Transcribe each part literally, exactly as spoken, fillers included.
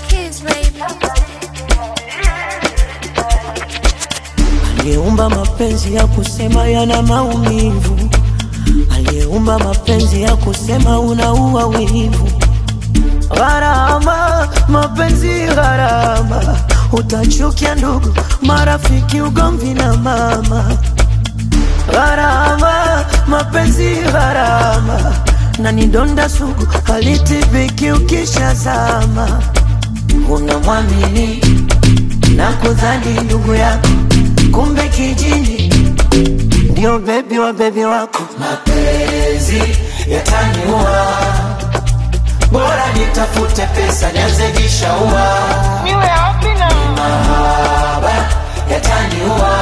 keys, baby. Aliyeumba mapenzi ya kusema yana maumivu, aliyeumba mapenzi ya kusema unaua wivu. Gharama, mapenzi gharama, utachukia ndugu, marafiki, ugomvi na mama. Gharama, mapenzi gharama, na ni donda sugu halitibiki ukishazama. Unamwamini na kudhani ndugu yako, kumbe kijini ndio baby wa baby wako. Mapenzi yataniua, bora nitafute pesa nianze jishaua. Niwe happy na mahaba yataniua,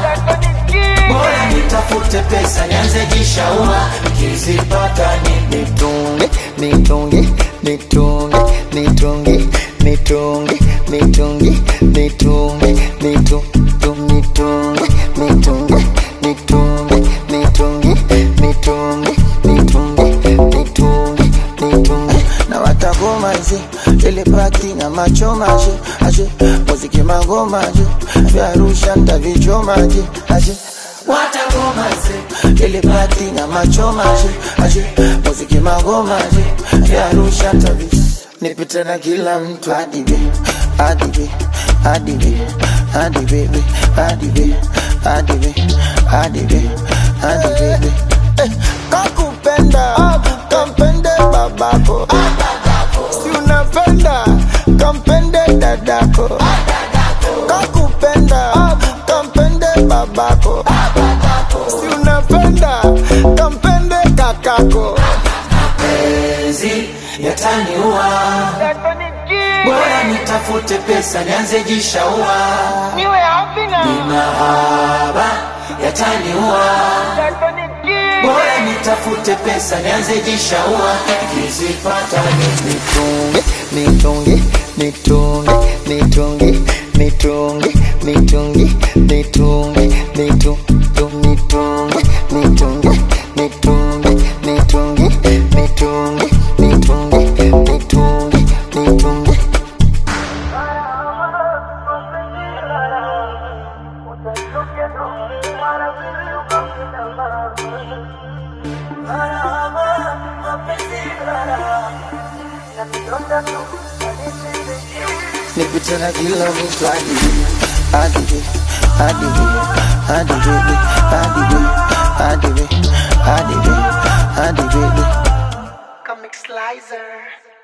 bora nitafute pesa nianze jishaua. Nikizipata ni nitunge, nitunge, nitunge, nitunge, nitunge, nitunge, nitunge, nitunge, nitunge, nitunge, nitunge, nitunge, nitunge, nitunge, nitunge, nitunge. Na watagoma zi, ile pati na macho maji, aje, muziki magoma aje, vya Arusha nitavichoma aje, aje. Watagoma zi, ile pati na macho maji, aje, muziki magoma aje, vya Arusha nitavichoma. Nipita na kila mtu hadi be, hadi be, hadi be, hadi baby, hadi be, hadi be, hadi be, hadi baby. Eh, kakupenda, kampende babako. Si unapenda, kampende dadako. Kakupenda, kampende babako. Si unapenda, kampende kakako. mapenzi yataniua, bora nitafute pesa nianze jishaua. niwe happy na mahaba yataniua, bora nitafute pesa nianze jishaua. Nikizipata Nitunge, nitunge, nitunge, nitunge, nitunge, nitunge, nitunge, nitunge, nitunge, nitunge, nitunge, nitunge, nitunge, nitunge, nitunge, nitunge. Nipita na kila mtu hadi hadi hadi hadi baby, hadi hadi hadi hadi baby. Comic Slicer.